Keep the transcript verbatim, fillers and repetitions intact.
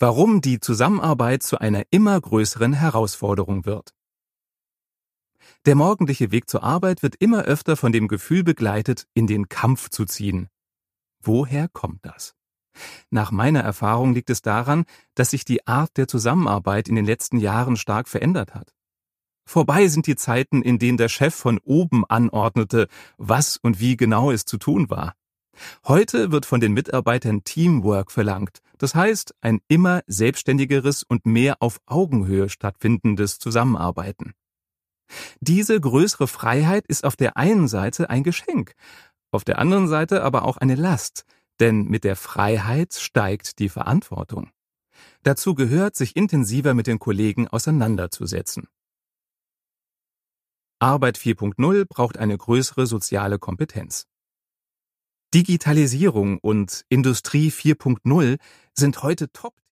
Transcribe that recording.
Warum die Zusammenarbeit zu einer immer größeren Herausforderung wird. Der morgendliche Weg zur Arbeit wird immer öfter von dem Gefühl begleitet, in den Kampf zu ziehen. Woher kommt das? Nach meiner Erfahrung liegt es daran, dass sich die Art der Zusammenarbeit in den letzten Jahren stark verändert hat. Vorbei sind die Zeiten, in denen der Chef von oben anordnete, was und wie genau es zu tun war. Heute wird von den Mitarbeitern Teamwork verlangt, das heißt ein immer selbstständigeres und mehr auf Augenhöhe stattfindendes Zusammenarbeiten. Diese größere Freiheit ist auf der einen Seite ein Geschenk, auf der anderen Seite aber auch eine Last, denn mit der Freiheit steigt die Verantwortung. Dazu gehört, sich intensiver mit den Kollegen auseinanderzusetzen. Arbeit vier Punkt null braucht eine größere soziale Kompetenz. Digitalisierung und Industrie vier Punkt null sind heute top